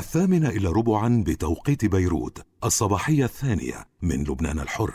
8:45 بتوقيت بيروت، الصباحية الثانية من لبنان الحر.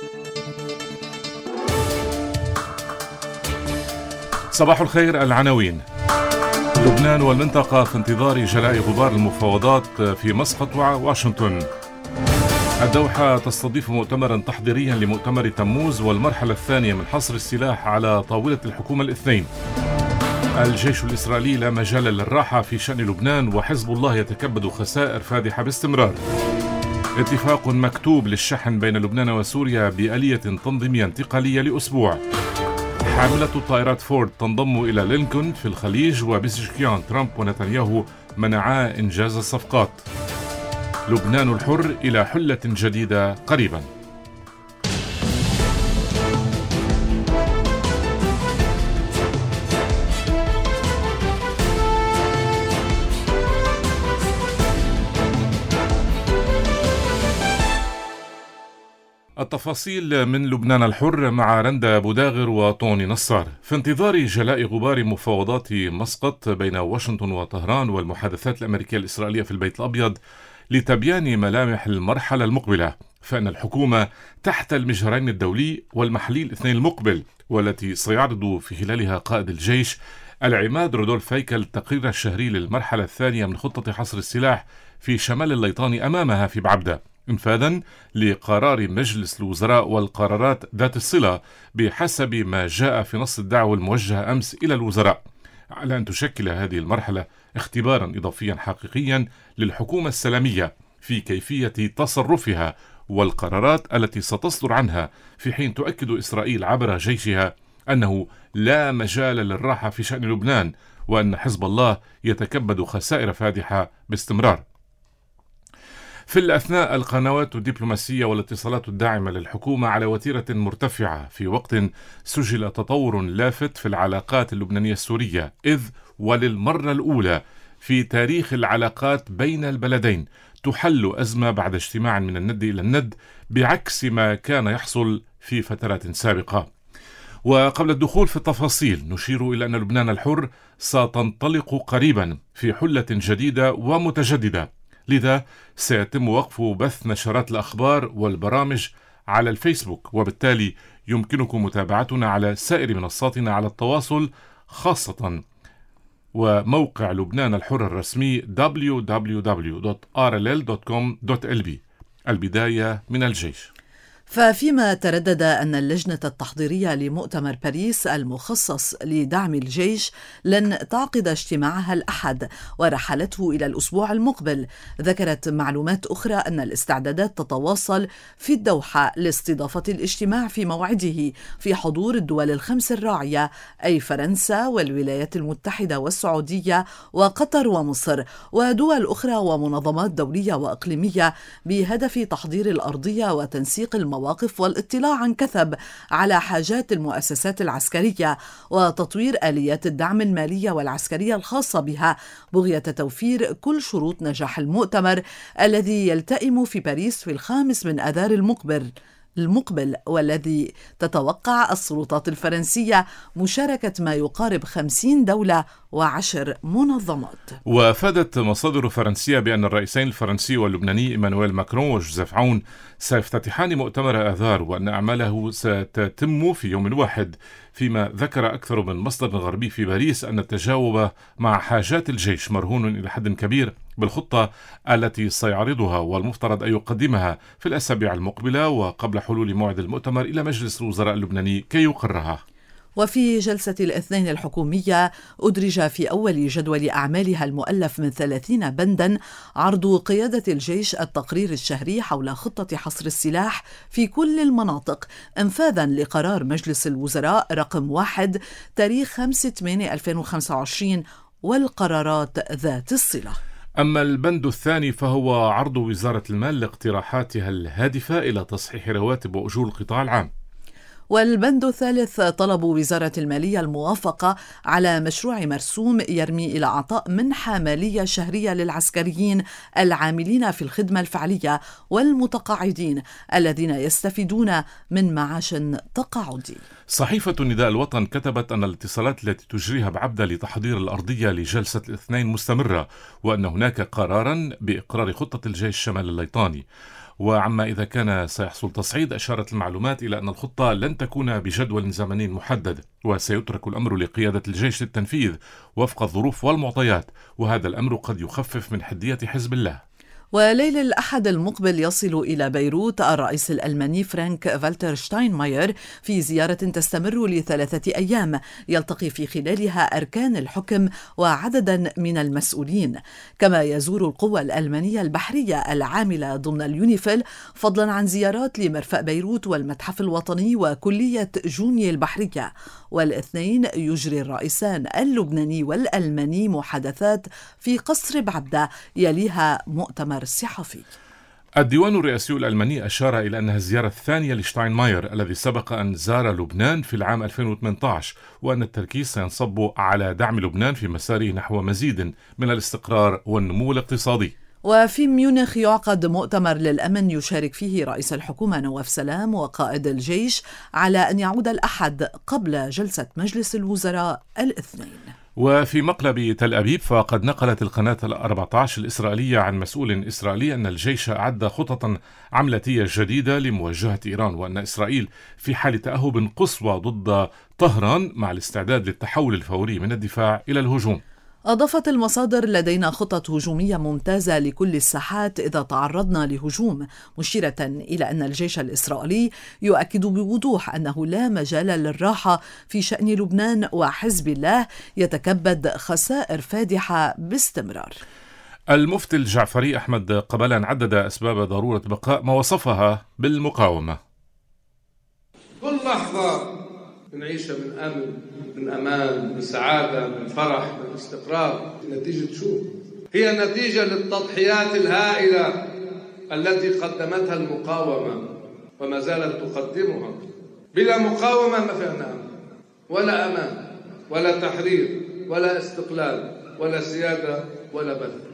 صباح الخير. العناوين: لبنان والمنطقة في انتظار جلاء غبار المفاوضات في مسقط وواشنطن. الدوحة تستضيف مؤتمرا تحضيريا لمؤتمر تموز والمرحلة الثانية من حصر السلاح على طاولة الحكومة الاثنين. الجيش الإسرائيلي لا مجال للراحة في شأن لبنان، وحزب الله يتكبد خسائر فادحة باستمرار. اتفاق مكتوب للشحن بين لبنان وسوريا بآلية تنظيمية انتقالية لأسبوع. حاملة طائرات فورد تنضم إلى لينكولن في الخليج، وبزشكيان ترامب ونتنياهو منعا إنجاز الصفقات. لبنان الحر إلى حلة جديدة قريبا. التفاصيل من لبنان الحر مع رندا بوداغر وطوني نصار. في انتظار جلاء غبار مفاوضات مسقط بين واشنطن وطهران والمحادثات الأمريكية الإسرائيلية في البيت الأبيض لتبيان ملامح المرحلة المقبلة، فإن الحكومة تحت المجهرين الدولي والمحلي الاثنين المقبل، والتي سيعرض في خلالها قائد الجيش العماد رودولف هيكل التقرير الشهري للمرحلة الثانية من خطة حصر السلاح في شمال الليطاني أمامها في بعبدة، انفاذا لقرار مجلس الوزراء والقرارات ذات الصلة بحسب ما جاء في نص الدعوة الموجهة أمس إلى الوزراء، على أن تشكل هذه المرحلة اختبارا إضافيا حقيقيا للحكومة السلامية في كيفية تصرفها والقرارات التي ستصدر عنها، في حين تؤكد إسرائيل عبر جيشها أنه لا مجال للراحة في شأن لبنان، وأن حزب الله يتكبد خسائر فادحة باستمرار. في الأثناء القنوات الدبلوماسية والاتصالات الداعمة للحكومة على وتيرة مرتفعة، في وقت سجل تطور لافت في العلاقات اللبنانية السورية، إذ وللمرة الأولى في تاريخ العلاقات بين البلدين تحل أزمة بعد اجتماع من الند إلى الند، بعكس ما كان يحصل في فترات سابقة. وقبل الدخول في التفاصيل نشير إلى أن لبنان الحر ستنطلق قريبا في حلة جديدة ومتجددة، لذا سيتم وقف بث نشرات الأخبار والبرامج على الفيسبوك، وبالتالي يمكنكم متابعتنا على سائر منصاتنا على التواصل، خاصة وموقع لبنان الحر الرسمي www.rll.com.lb. البداية من الجيش. ففيما تردد أن اللجنة التحضيرية لمؤتمر باريس المخصص لدعم الجيش لن تعقد اجتماعها الأحد ورحلته إلى الأسبوع المقبل، ذكرت معلومات أخرى أن الاستعدادات تتواصل في الدوحة لاستضافة الاجتماع في موعده في حضور الدول الخمس الراعية، أي فرنسا والولايات المتحدة والسعودية وقطر ومصر، ودول أخرى ومنظمات دولية وإقليمية، بهدف تحضير الأرضية وتنسيق المواقف والاطلاع عن كثب على حاجات المؤسسات العسكرية وتطوير آليات الدعم المالية والعسكرية الخاصة بها، بغية توفير كل شروط نجاح المؤتمر الذي يلتئم في باريس في 5 آذار المقبل، والذي تتوقع السلطات الفرنسية مشاركة ما يقارب 50 دولة و10 منظمات. وافادت مصادر فرنسية بأن الرئيسين الفرنسي واللبناني إيمانويل ماكرون وجوزيف عون سيفتتحان مؤتمر آذار، وأن أعماله ستتم في يوم واحد، فيما ذكر أكثر من مصدر غربي في باريس أن التجاوب مع حاجات الجيش مرهون إلى حد كبير بالخطة التي سيعرضها والمفترض أن يقدمها في الأسابيع المقبلة وقبل حلول موعد المؤتمر إلى مجلس الوزراء اللبناني كي يقرها. وفي جلسة الاثنين الحكومية أدرج في أول جدول أعمالها المؤلف من 30 بندا عرض قيادة الجيش التقرير الشهري حول خطة حصر السلاح في كل المناطق، انفاذا لقرار مجلس الوزراء رقم 1 تاريخ 5/8/2025 والقرارات ذات الصلة. أما البند الثاني فهو عرض وزارة المال لاقتراحاتها الهادفة إلى تصحيح رواتب وأجور القطاع العام. والبند الثالث طلب وزارة المالية الموافقة على مشروع مرسوم يرمي إلى إعطاء منحة مالية شهرية للعسكريين العاملين في الخدمة الفعلية والمتقاعدين الذين يستفيدون من معاش تقاعدي. صحيفة نداء الوطن كتبت أن الاتصالات التي تجريها بعبدة لتحضير الأرضية لجلسة الاثنين مستمرة، وأن هناك قرارا بإقرار خطة الجيش الشمال الليطاني. وعما إذا كان سيحصل تصعيد، أشارت المعلومات إلى أن الخطة لن تكون بجدول زمني محدد، وسيترك الأمر لقيادة الجيش للتنفيذ وفق الظروف والمعطيات، وهذا الأمر قد يخفف من حدية حزب الله. وليل الأحد المقبل يصل إلى بيروت الرئيس الألماني فرانك فالتر شتاينماير في زيارة تستمر ل3 أيام يلتقي في خلالها أركان الحكم وعددا من المسؤولين، كما يزور القوى الألمانية البحرية العاملة ضمن اليونيفيل، فضلا عن زيارات لمرفأ بيروت والمتحف الوطني وكلية جوني البحرية. والاثنين يجري الرئيسان اللبناني والألماني محادثات في قصر بعبدة يليها مؤتمر صحفي. الديوان الرئاسي الألماني أشار إلى أنها الزيارة الثانية لشتاينماير الذي سبق أن زار لبنان في العام 2018، وأن التركيز سينصب على دعم لبنان في مساره نحو مزيد من الاستقرار والنمو الاقتصادي. وفي ميونخ يعقد مؤتمر للأمن يشارك فيه رئيس الحكومة نواف سلام وقائد الجيش على أن يعود الأحد قبل جلسة مجلس الوزراء الاثنين. وفي مقلب تل أبيب فقد نقلت القناة 14 الإسرائيلية عن مسؤول إسرائيلي أن الجيش أعد خططا عملتية جديدة لمواجهة إيران، وأن إسرائيل في حال تأهب قصوى ضد طهران مع الاستعداد للتحول الفوري من الدفاع إلى الهجوم. أضافت المصادر: لدينا خطط هجومية ممتازة لكل الساحات إذا تعرضنا لهجوم، مشيرة إلى أن الجيش الإسرائيلي يؤكد بوضوح أنه لا مجال للراحة في شأن لبنان، وحزب الله يتكبد خسائر فادحة باستمرار. المفتي الجعفري أحمد قبلان عدد أسباب ضرورة بقاء ما وصفها بالمقاومة. كل لحظة نعيشها من أمن، من أمان، من سعادة، من فرح، من استقرار، نتيجة شو؟ هي نتيجة للتضحيات الهائلة التي قدمتها المقاومة وما زالت تقدمها. بلا مقاومة ما في أمن ولا أمان ولا تحرير ولا استقلال ولا سيادة ولا بلد.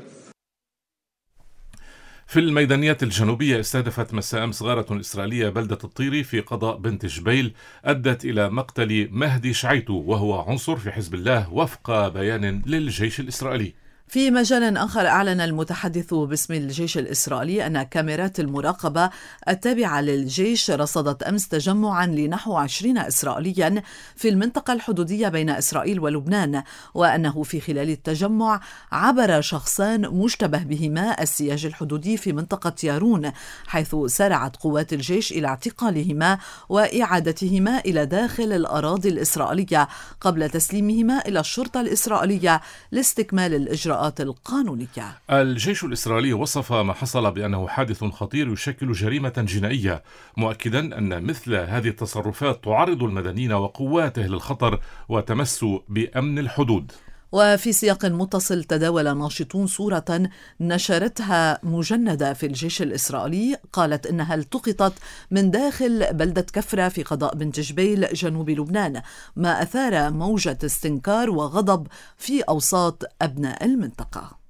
في الميدانيات الجنوبية استهدفت مساء أمس غارة إسرائيلية بلدة الطيري في قضاء بنت جبيل أدت إلى مقتل مهدي شعيتو، وهو عنصر في حزب الله وفق بيان للجيش الإسرائيلي. في مجال آخر، أعلن المتحدث باسم الجيش الإسرائيلي أن كاميرات المراقبة التابعة للجيش رصدت أمس تجمعا لنحو 20 إسرائيليا في المنطقة الحدودية بين إسرائيل ولبنان، وأنه في خلال التجمع عبر شخصان مشتبه بهما السياج الحدودي في منطقة يارون، حيث سارعت قوات الجيش إلى اعتقالهما وإعادتهما إلى داخل الأراضي الإسرائيلية قبل تسليمهما إلى الشرطة الإسرائيلية لاستكمال الإجراءات القانونية. الجيش الإسرائيلي وصف ما حصل بأنه حادث خطير يشكل جريمة جنائية، مؤكدا أن مثل هذه التصرفات تعرض المدنيين وقواته للخطر وتمس بأمن الحدود. وفي سياق متصل، تداول ناشطون صورة نشرتها مجندة في الجيش الإسرائيلي قالت إنها التقطت من داخل بلدة كفرة في قضاء بنت جبيل جنوب لبنان، ما أثار موجة استنكار وغضب في أوساط أبناء المنطقة.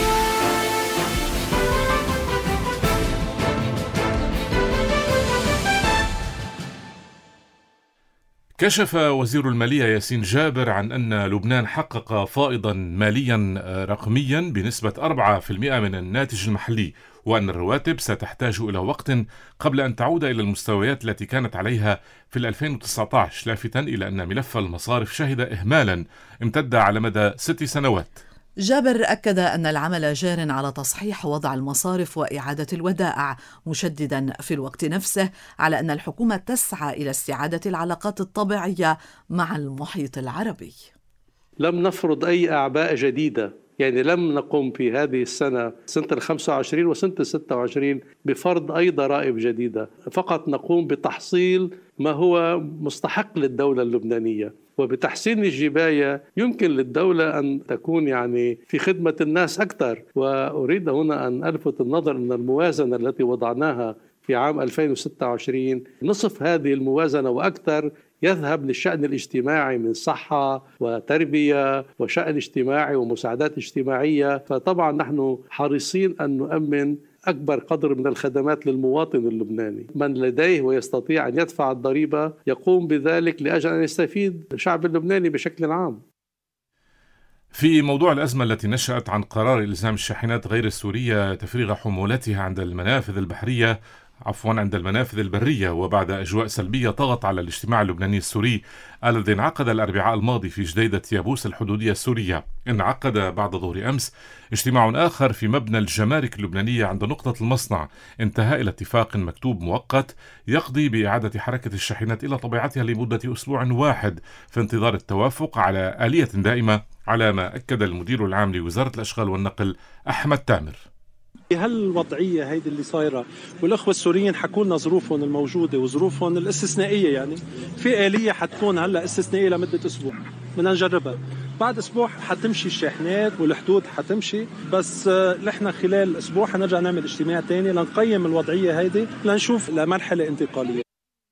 كشف وزير المالية ياسين جابر عن أن لبنان حقق فائضا ماليا رقميا بنسبة 4% من الناتج المحلي، وأن الرواتب ستحتاج إلى وقت قبل أن تعود إلى المستويات التي كانت عليها في 2019، لافتا إلى أن ملف المصارف شهد إهمالا امتد على مدى 6 سنوات. جابر أكد أن العمل جار على تصحيح وضع المصارف وإعادة الودائع، مشددا في الوقت نفسه على أن الحكومة تسعى إلى استعادة العلاقات الطبيعية مع المحيط العربي. لم نفرض أي أعباء جديدة، يعني لم نقم في هذه سنة 25 وسنة 26 بفرض أي ضرائب جديدة، فقط نقوم بتحصيل ما هو مستحق للدولة اللبنانية، وبتحسين الجباية يمكن للدولة أن تكون يعني في خدمة الناس أكثر. وأريد هنا أن ألفت النظر أن الموازنة التي وضعناها في في عام 2026 نصف هذه الموازنة وأكثر يذهب للشأن الاجتماعي من صحة وتربية وشأن اجتماعي ومساعدات اجتماعية. فطبعا نحن حريصين أن نؤمن أكبر قدر من الخدمات للمواطن اللبناني. من لديه ويستطيع أن يدفع الضريبة يقوم بذلك لأجل أن يستفيد الشعب اللبناني بشكل عام. في موضوع الأزمة التي نشأت عن قرار إلزام الشاحنات غير السورية تفريغ حمولتها عند المنافذ البرية وبعد أجواء سلبية طغت على الاجتماع اللبناني السوري الذي انعقد الأربعاء الماضي في جديدة يابوس الحدودية السورية، انعقد بعد ظهر أمس اجتماع آخر في مبنى الجمارك اللبنانية عند نقطة المصنع انتهاء إلى اتفاق مكتوب مؤقت يقضي بإعادة حركة الشاحنات إلى طبيعتها لمدة أسبوع واحد في انتظار التوافق على آلية دائمة، على ما أكد المدير العام لوزارة الأشغال والنقل أحمد تامر. هالوضعية هيدي اللي صايرة والأخوة السوريين حكوا لنا ظروفهم الموجودة وظروفهم الاستثنائية، يعني في آلية حتكون هلا استثنائية لمدة أسبوع بدنا نجربها، بعد أسبوع حتمشي الشاحنات والحدود حتمشي، بس نحن خلال أسبوع حنرجع نعمل اجتماع تاني لنقيم الوضعية هيدي لنشوف لمرحلة انتقالية.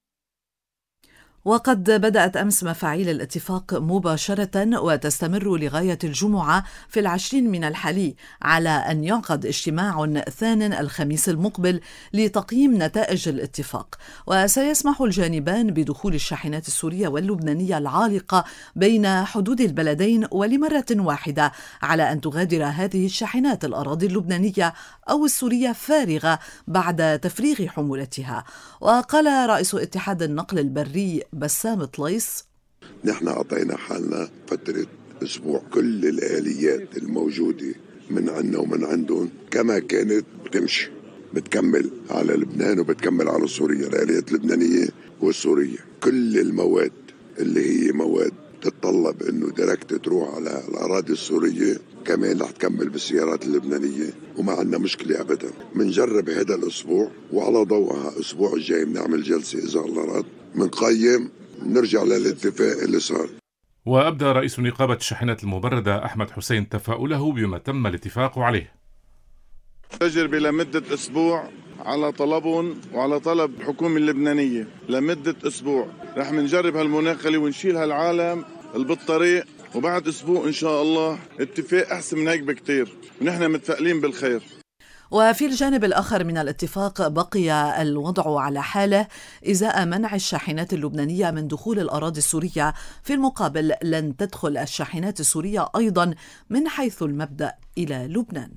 وقد بدأت أمس مفاعيل الاتفاق مباشرة وتستمر لغاية الجمعة في 20 من الحالي، على أن يعقد اجتماع ثان الخميس المقبل لتقييم نتائج الاتفاق. وسيسمح الجانبان بدخول الشاحنات السورية واللبنانية العالقة بين حدود البلدين ولمرة واحدة، على أن تغادر هذه الشاحنات الأراضي اللبنانية أو السورية فارغة بعد تفريغ حمولتها. وقال رئيس اتحاد النقل البري بسام طليس: نحن أعطينا حالنا فترة أسبوع، كل الآليات الموجودة من عنا ومن عندهم كما كانت بتمشي، بتكمل على لبنان وبتكمل على سوريا، الآليات اللبنانية والسورية. كل المواد اللي هي مواد تتطلب انه دايركت تروح على الأراضي السورية كمان رح تكمل بالسيارات اللبنانية، وما عندنا مشكلة أبدا. منجرب هذا الأسبوع وعلى ضوءها الأسبوع الجاي بنعمل جلسة إذا الله راد، منقيم نرجع للاتفاق اللي صار. وأبدأ رئيس نقابة الشاحنات المبردة أحمد حسين تفاؤله بما تم الاتفاق عليه. تجربة لمدة أسبوع على طلبهم وعلى طلب الحكومة اللبنانية، لمدة أسبوع رح منجرب هالمناقلة ونشيل هالعالم بالطريق، وبعد أسبوع إن شاء الله اتفاق أحسن من هيك بكتير، ونحن متفائلين بالخير. وفي الجانب الآخر من الاتفاق بقي الوضع على حاله إزاء منع الشاحنات اللبنانية من دخول الأراضي السورية. في المقابل لن تدخل الشاحنات السورية أيضا من حيث المبدأ إلى لبنان.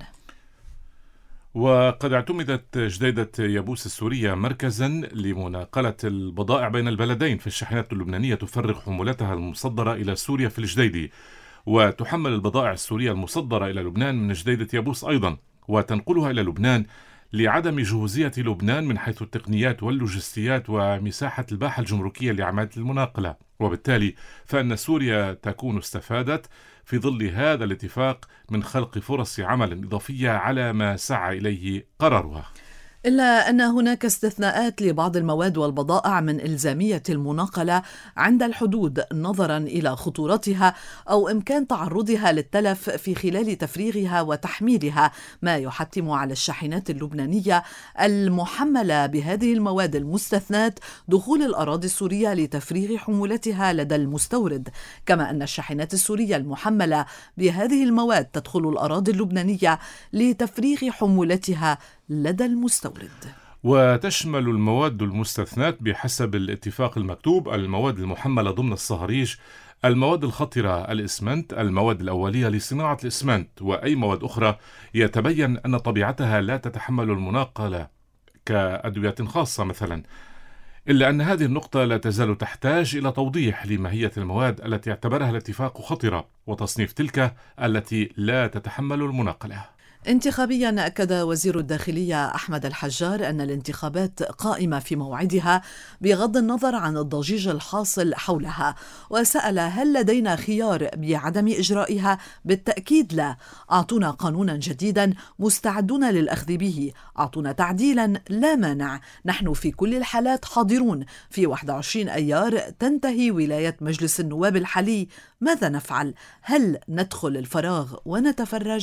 وقد اعتمدت جديدة يابوس السورية مركزا لمناقلة البضائع بين البلدين، في الشاحنات اللبنانية تفرغ حمولتها المصدرة إلى سوريا في الجديدي، وتحمل البضائع السورية المصدرة إلى لبنان من جديدة يابوس أيضا وتنقلها إلى لبنان، لعدم جهوزية لبنان من حيث التقنيات واللوجستيات ومساحة الباحة الجمركية لعملية المناقلة، وبالتالي فإن سوريا تكون استفادت في ظل هذا الاتفاق من خلق فرص عمل إضافية على ما سعى إليه قرارها. إلا أن هناك استثناءات لبعض المواد والبضائع من إلزامية المناقلة عند الحدود نظرا إلى خطورتها أو إمكان تعرضها للتلف في خلال تفريغها وتحميلها، ما يحتم على الشاحنات اللبنانية المحملة بهذه المواد المستثنات دخول الأراضي السورية لتفريغ حمولتها لدى المستورد، كما أن الشاحنات السورية المحملة بهذه المواد تدخل الأراضي اللبنانية لتفريغ حمولتها لدى المستورد. وتشمل المواد المستثنات بحسب الاتفاق المكتوب المواد المحملة ضمن الصهاريج، المواد الخطرة، الإسمنت، المواد الأولية لصناعة الإسمنت، وأي مواد أخرى يتبين أن طبيعتها لا تتحمل المناقلة كأدوية خاصة مثلا، إلا أن هذه النقطة لا تزال تحتاج إلى توضيح لماهية المواد التي اعتبرها الاتفاق خطرة وتصنيف تلك التي لا تتحمل المناقلة. انتخابيا أكد وزير الداخلية أحمد الحجار أن الانتخابات قائمة في موعدها بغض النظر عن الضجيج الحاصل حولها، وسأل: هل لدينا خيار بعدم إجرائها؟ بالتأكيد لا. أعطونا قانونا جديدا مستعدون للأخذ به، أعطونا تعديلا لا مانع، نحن في كل الحالات حاضرون. في 21 أيار تنتهي ولاية مجلس النواب الحالي، ماذا نفعل؟ هل ندخل الفراغ ونتفرج؟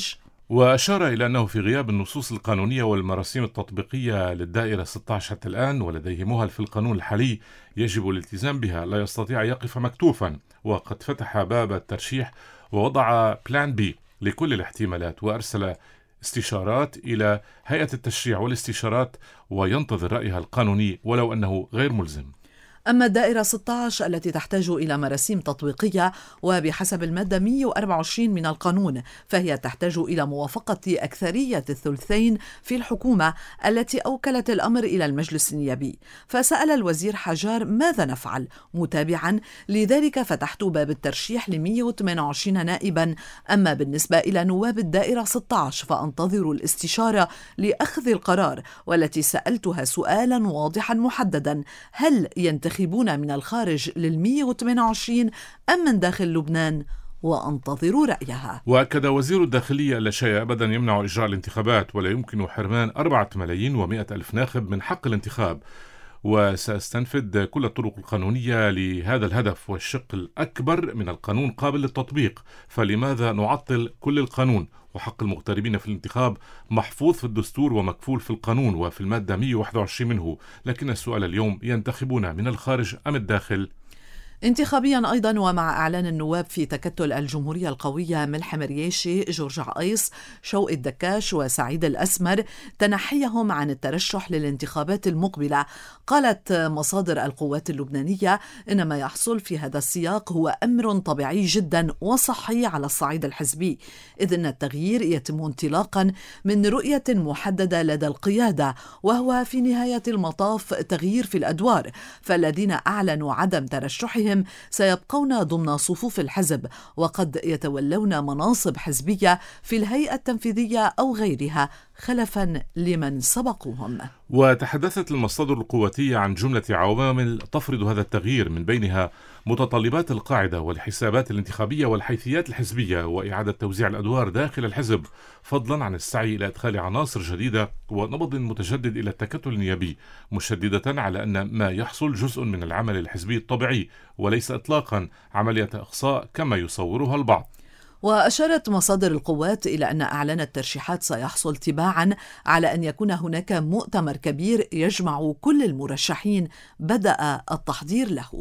وأشار إلى أنه في غياب النصوص القانونية والمراسيم التطبيقية للدائرة 16 حتى الآن ولديه مهل في القانون الحالي يجب الالتزام بها، لا يستطيع أن يقف مكتوفا، وقد فتح باب الترشيح ووضع بلان بي لكل الاحتمالات، وأرسل استشارات إلى هيئة التشريع والاستشارات وينتظر رأيها القانوني ولو أنه غير ملزم. أما الدائرة 16 التي تحتاج إلى مراسيم تطبيقية وبحسب المادة 124 من القانون فهي تحتاج إلى موافقة أكثرية الثلثين في الحكومة التي أوكلت الأمر إلى المجلس النيابي. فسأل الوزير حجار ماذا نفعل؟ متابعا لذلك فتحت باب الترشيح ل 128 نائبا. أما بالنسبة إلى نواب الدائرة 16 فأنتظر الاستشارة لأخذ القرار، والتي سألتها سؤالا واضحا محددا: هل ينتخبون من الخارج لل128 أم من داخل لبنان؟ وأنتظر رأيها. وأكد وزير الداخلية لا شيء أبدا يمنع إجراء الانتخابات، ولا يمكن حرمان 4,100,000 ناخب من حق الانتخاب، وسأستنفذ كل الطرق القانونية لهذا الهدف، والشق الأكبر من القانون قابل للتطبيق، فلماذا نعطل كل القانون؟ وحق المغتربين في الانتخاب محفوظ في الدستور ومكفول في القانون وفي المادة 121 منه، لكن السؤال اليوم: ينتخبون من الخارج أم الداخل؟ انتخابيا أيضا، ومع إعلان النواب في تكتل الجمهورية القوية ملحم رياشي، جورج عقيس، شوقي الدكاش وسعيد الأسمر تنحيهم عن الترشح للانتخابات المقبلة، قالت مصادر القوات اللبنانية إن ما يحصل في هذا السياق هو أمر طبيعي جدا وصحي على الصعيد الحزبي، إذ أن التغيير يتم انطلاقا من رؤية محددة لدى القيادة، وهو في نهاية المطاف تغيير في الأدوار، فالذين أعلنوا عدم ترشحهم سيبقون ضمن صفوف الحزب، وقد يتولون مناصب حزبية في الهيئة التنفيذية أو غيرها خلفا لمن سبقوهم. وتحدثت المصادر القواتية عن جملة عوامل تفرض هذا التغيير، من بينها متطلبات القاعدة والحسابات الانتخابية والحيثيات الحزبية وإعادة توزيع الأدوار داخل الحزب، فضلا عن السعي إلى إدخال عناصر جديدة ونبض متجدد إلى التكتل النيابي، مشددة على أن ما يحصل جزء من العمل الحزبي الطبيعي وليس إطلاقا عملية إقصاء كما يصورها البعض. وأشارت مصادر القوات إلى أن إعلان الترشيحات سيحصل تباعا على أن يكون هناك مؤتمر كبير يجمع كل المرشحين بدأ التحضير له.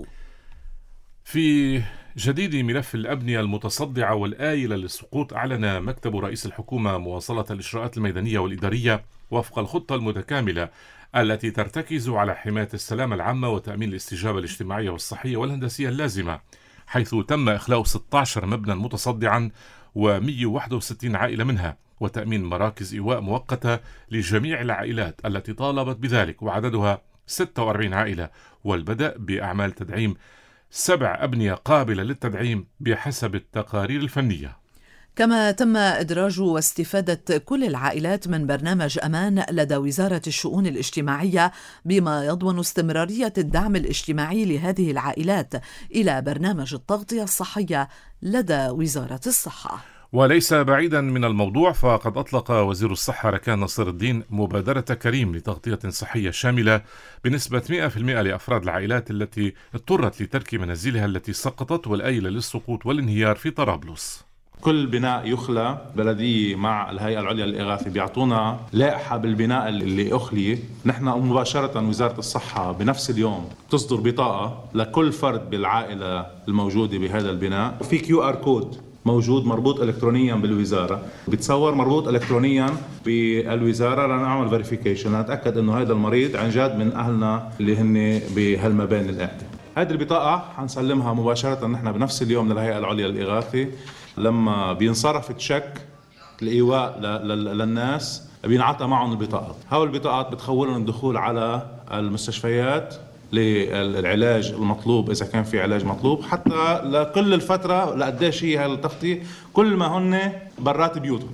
في جديد ملف الأبنية المتصدعة والآيلة للسقوط، أعلن مكتب رئيس الحكومة مواصلة الإجراءات الميدانية والإدارية وفق الخطة المتكاملة التي ترتكز على حماية السلامة العامة وتأمين الاستجابة الاجتماعية والصحية والهندسية اللازمة، حيث تم إخلاء 16 مبنى متصدعا و161 عائلة منها، وتأمين مراكز إيواء مؤقتة لجميع العائلات التي طالبت بذلك وعددها 46 عائلة، والبدء بأعمال تدعيم 7 أبنية قابلة للتدعيم بحسب التقارير الفنية. كما تم إدراج واستفادة كل العائلات من برنامج أمان لدى وزارة الشؤون الاجتماعية، بما يضمن استمرارية الدعم الاجتماعي لهذه العائلات إلى برنامج التغطية الصحية لدى وزارة الصحة. وليس بعيدا من الموضوع، فقد أطلق وزير الصحة ركان نصر الدين مبادرة كريم لتغطية صحية شاملة بنسبة 100% لأفراد العائلات التي اضطرت لترك منازلها التي سقطت والآيلة للسقوط والانهيار في طرابلس. كل بناء يخلى بلدية مع الهيئة العليا للإغاثة بيعطونا لائحة بالبناء اللي أخلي، نحن مباشرة وزارة الصحة بنفس اليوم تصدر بطاقة لكل فرد بالعائلة الموجودة بهذا البناء، وفي QR كود موجود مربوط إلكترونيا بالوزارة، بتصور مربوط إلكترونيا بالوزارة لنعمل فيريفيكيشن لنتأكد إنه هذا المريض عن جد من أهلنا اللي هن بهالمباني القاعدة. هذه البطاقة حنسلمها مباشرة نحن بنفس اليوم للهيئة العليا للإغاثة. لما بينصرف تشيك الإيواء للناس بينعطى معهم البطاقات، هاو البطاقات بتخولهم الدخول على المستشفيات للعلاج المطلوب إذا كان في علاج مطلوب، حتى لكل الفترة لقديش هي هالتغطية كل ما هن برات بيوتهم.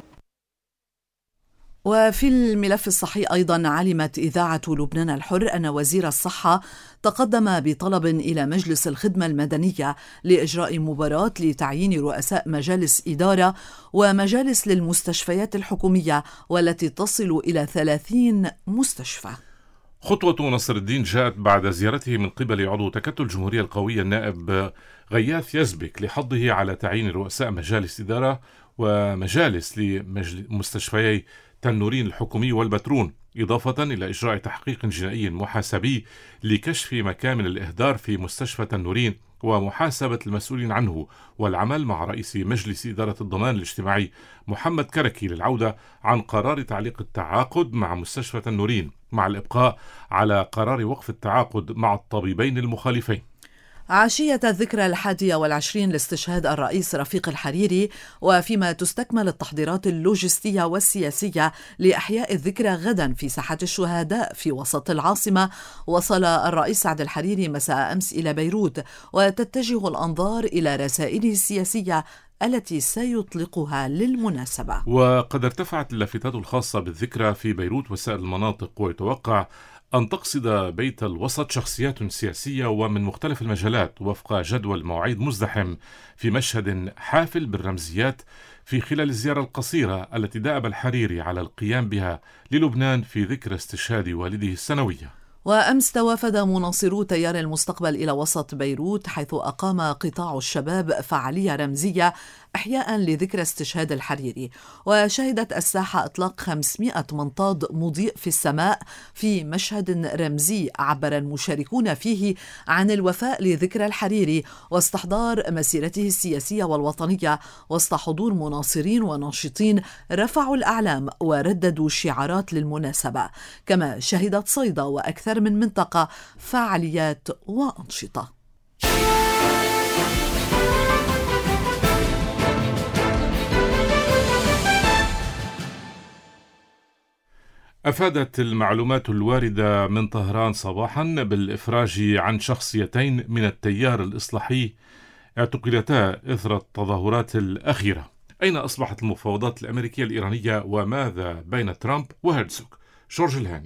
وفي الملف الصحي أيضا، علمت إذاعة لبنان الحر أن وزير الصحة تقدم بطلب إلى مجلس الخدمة المدنية لإجراء مباراة لتعيين رؤساء مجالس إدارة ومجالس للمستشفيات الحكومية والتي تصل إلى 30 مستشفى. خطوة نصر الدين جاءت بعد زيارته من قبل عضو تكتل الجمهورية القوية النائب غياث يزبك لحضه على تعيين رؤساء مجالس إدارة ومجالس لمستشفيي تنورين الحكومي والبترون، إضافة إلى إجراء تحقيق جنائي محاسبي لكشف مكامن الإهدار في مستشفى تنورين ومحاسبة المسؤولين عنه، والعمل مع رئيس مجلس إدارة الضمان الاجتماعي محمد كركي للعودة عن قرار تعليق التعاقد مع مستشفى تنورين، مع الإبقاء على قرار وقف التعاقد مع الطبيبين المخالفين. عشية الذكرى 21 لاستشهاد الرئيس رفيق الحريري، وفيما تستكمل التحضيرات اللوجستية والسياسية لإحياء الذكرى غدا في ساحة الشهداء في وسط العاصمة، وصل الرئيس سعد الحريري مساء أمس إلى بيروت، وتتجه الأنظار إلى رسائله السياسية التي سيطلقها للمناسبة. وقد ارتفعت اللافتات الخاصة بالذكرى في بيروت وسائر المناطق، ويتوقع أن تقصد بيت الوسط شخصيات سياسية ومن مختلف المجالات وفق جدول مواعيد مزدحم في مشهد حافل بالرمزيات في خلال الزيارة القصيرة التي دأب الحريري على القيام بها للبنان في ذكرى استشهاد والده السنوية. وأمس توافد مناصرو تيار المستقبل إلى وسط بيروت، حيث أقام قطاع الشباب فعالية رمزية إحياء لذكرى استشهاد الحريري، وشهدت الساحة إطلاق 500 منطاد مضيء في السماء في مشهد رمزي عبر المشاركون فيه عن الوفاء لذكرى الحريري واستحضار مسيرته السياسية والوطنية، وسط حضور مناصرين وناشطين رفعوا الأعلام ورددوا شعارات للمناسبة. كما شهدت صيدا وأكثر من منطقة فعاليات وأنشطة. أفادت المعلومات الواردة من طهران صباحا بالإفراج عن شخصيتين من التيار الإصلاحي اعتقلتا إثر التظاهرات الأخيرة. أين أصبحت المفاوضات الأمريكية الإيرانية وماذا بين ترامب وهيرتزوغ؟ جورج الهاني.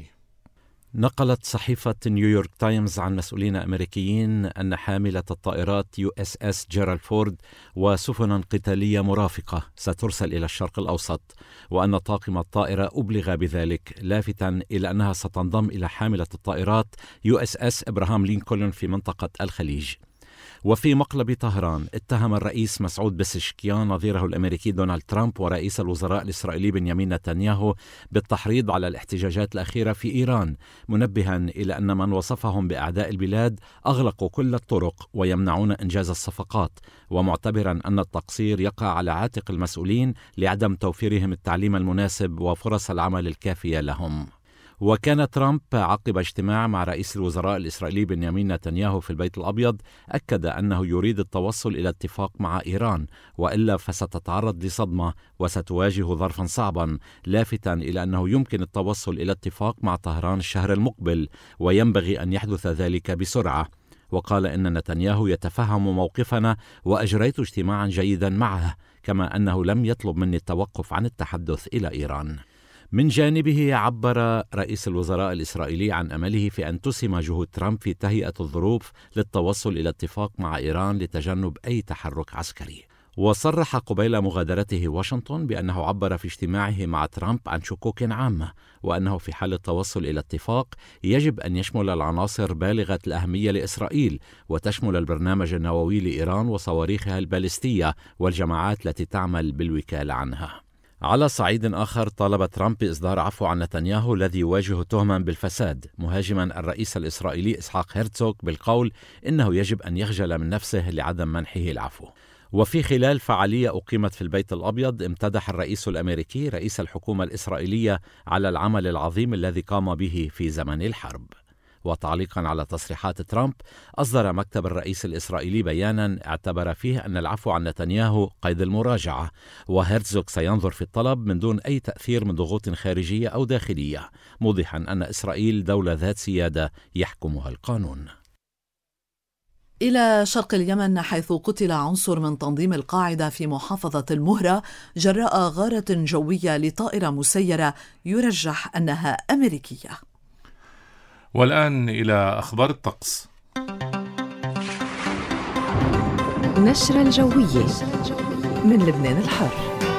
نقلت صحيفة نيويورك تايمز عن مسؤولين أمريكيين أن حاملة الطائرات USS جيرالد فورد وسفنا قتالية مرافقة سترسل إلى الشرق الأوسط، وأن طاقم الطائرة أبلغ بذلك، لافتاً إلى أنها ستنضم إلى حاملة الطائرات USS إبراهام لينكولن في منطقة الخليج. وفي مقلب طهران اتهم الرئيس مسعود بسشكيان نظيره الأمريكي دونالد ترامب ورئيس الوزراء الإسرائيلي بنيامين نتنياهو بالتحريض على الاحتجاجات الأخيرة في إيران، منبها إلى أن من وصفهم بأعداء البلاد أغلقوا كل الطرق ويمنعون إنجاز الصفقات، ومعتبرا أن التقصير يقع على عاتق المسؤولين لعدم توفيرهم التعليم المناسب وفرص العمل الكافية لهم. وكان ترامب عقب اجتماع مع رئيس الوزراء الإسرائيلي بنيامين نتنياهو في البيت الأبيض أكد أنه يريد التوصل إلى اتفاق مع إيران، وإلا فستتعرض لصدمة وستواجه ظرفا صعبا، لافتا إلى أنه يمكن التوصل إلى اتفاق مع طهران الشهر المقبل وينبغي أن يحدث ذلك بسرعة. وقال إن نتنياهو يتفهم موقفنا وأجريت اجتماعا جيدا معه، كما أنه لم يطلب مني التوقف عن التحدث إلى إيران. من جانبه عبر رئيس الوزراء الإسرائيلي عن أمله في أن تسهم جهود ترامب في تهيئة الظروف للتوصل إلى اتفاق مع إيران لتجنب أي تحرك عسكري. وصرح قبيل مغادرته واشنطن بأنه عبر في اجتماعه مع ترامب عن شكوك عامة، وأنه في حال التوصل إلى اتفاق يجب أن يشمل العناصر بالغة الأهمية لإسرائيل، وتشمل البرنامج النووي لإيران وصواريخها البالستية والجماعات التي تعمل بالوكالة عنها. على صعيد آخر طالب ترامب بإصدار عفو عن نتنياهو الذي يواجه تهما بالفساد، مهاجما الرئيس الإسرائيلي إسحاق هيرتزوغ بالقول إنه يجب أن يخجل من نفسه لعدم منحه العفو. وفي خلال فعالية أقيمت في البيت الأبيض امتدح الرئيس الأمريكي رئيس الحكومة الإسرائيلية على العمل العظيم الذي قام به في زمن الحرب. وتعليقا على تصريحات ترامب، أصدر مكتب الرئيس الإسرائيلي بيانا اعتبر فيه أن العفو عن نتنياهو قيد المراجعة، وهيرتزوغ سينظر في الطلب من دون أي تأثير من ضغوط خارجية أو داخلية، موضحا أن إسرائيل دولة ذات سيادة يحكمها القانون. إلى شرق اليمن، حيث قتل عنصر من تنظيم القاعدة في محافظة المهرة جراء غارة جوية لطائرة مسيرة يرجح أنها أمريكية. والآن إلى أخبار الطقس. نشرة الجوية من لبنان الحر.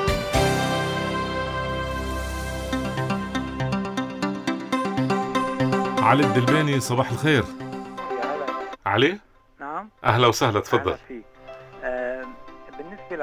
علي الدلباني، صباح الخير. يا هلا. علي؟ نعم. أهلا وسهلا، تفضل. بالنسبة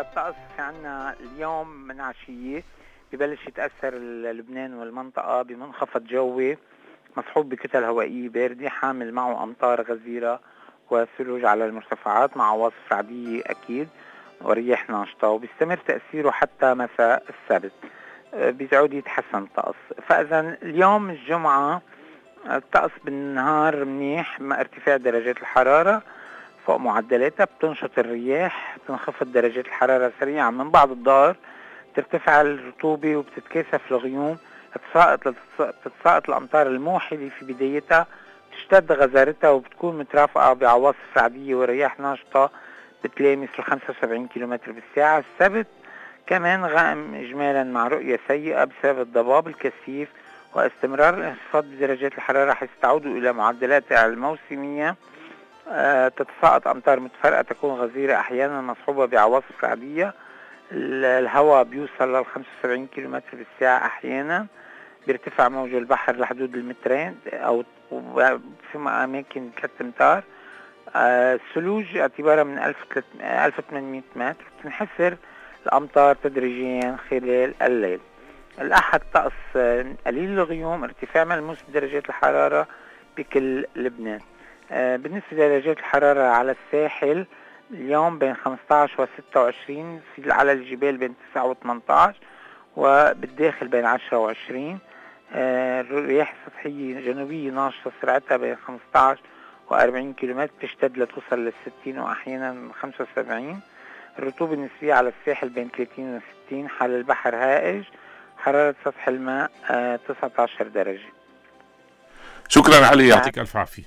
الطقس في عنا اليوم من عشية ببلش يتأثر لبنان والمنطقة بمنخفض جوي مصحوب بكتل هوائية باردة حامل معه أمطار غزيرة وثلوج على المرتفعات مع عواصف رعدية أكيد ورياح ناشطة، وبيستمر تأثيره حتى مساء السبت بيعود يتحسن الطقس. فإذا اليوم الجمعة الطقس بالنهار منيح مع ارتفاع درجات الحرارة فوق معدلاتها، بتنشط الرياح، بتنخفض درجات الحرارة سريعا من بعد الظهر، ترتفع الرطوبة وبتتكاثف الغيوم، تتساقط الأمطار الموحلة في بدايتها، تشتد غزارتها وبتكون مترافقة بعواصف رعدية ورياح ناشطة بتلامس 75 كيلومتر بالساعة. السبت كمان غائم إجمالا مع رؤية سيئة بسبب الضباب الكثيف واستمرار الانخفاض بدرجات الحرارة حيث تعود إلى معدلاتها الموسمية. تتساقط أمطار متفرقة تكون غزيرة أحيانا مصحوبة بعواصف رعدية. الهواء بيوصل لل 75 كيلومتر بالساعة أحيانا. بيرتفع موج البحر لحدود المترين أو في أماكن 3 أمتار. الثلوج اعتبارها من 1800 متر. بتنحسر الأمطار تدريجيا خلال الليل. الأحد طقس قليل الغيوم، ارتفاع ملموس بدرجات الحرارة بكل لبنان. بالنسبة لدرجات الحرارة على الساحل اليوم بين 15 و 26، على الجبال بين 9 و 18، وبالداخل بين 10 و 20. الرياح السطحية جنوبية ناشطة سرعتها بين 15 و 40 كيلومتر، تشتد لتوصل لل 60 وأحيانا 75. الرطوبة النسبية على الساحل بين 30 و 60. حال البحر هائج. حرارة سطح الماء 19 درجة. شكرا علي، يعطيك ألف عافية.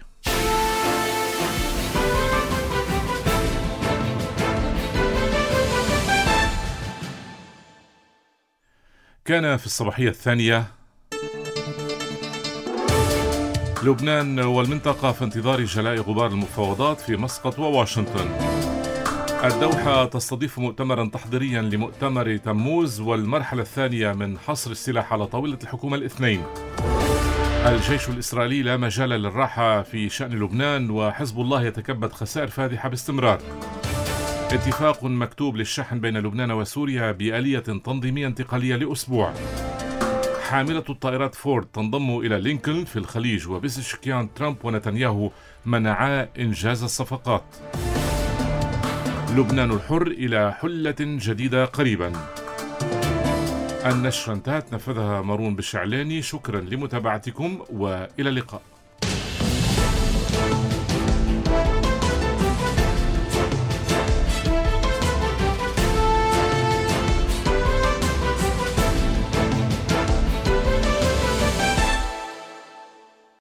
كان في الصباحية الثانية لبنان والمنطقة في انتظار جلاء غبار المفاوضات في مسقط وواشنطن. الدوحة تستضيف مؤتمرا تحضيريا لمؤتمر تموز والمرحلة الثانية من حصر السلاح على طاولة الحكومة الاثنين. الجيش الإسرائيلي لا مجال للراحة في شأن لبنان، وحزب الله يتكبد خسائر فادحة باستمرار. اتفاق مكتوب للشحن بين لبنان وسوريا بآلية تنظيمية انتقالية لأسبوع. حاملة الطائرات فورد تنضم إلى لينكولن في الخليج، وبزشكيان ترامب ونتنياهو منعا إنجاز الصفقات. لبنان الحر إلى حلة جديدة قريبا. النشرة انتهت، نفذها مارون بالشعلاني. شكرا لمتابعتكم وإلى اللقاء.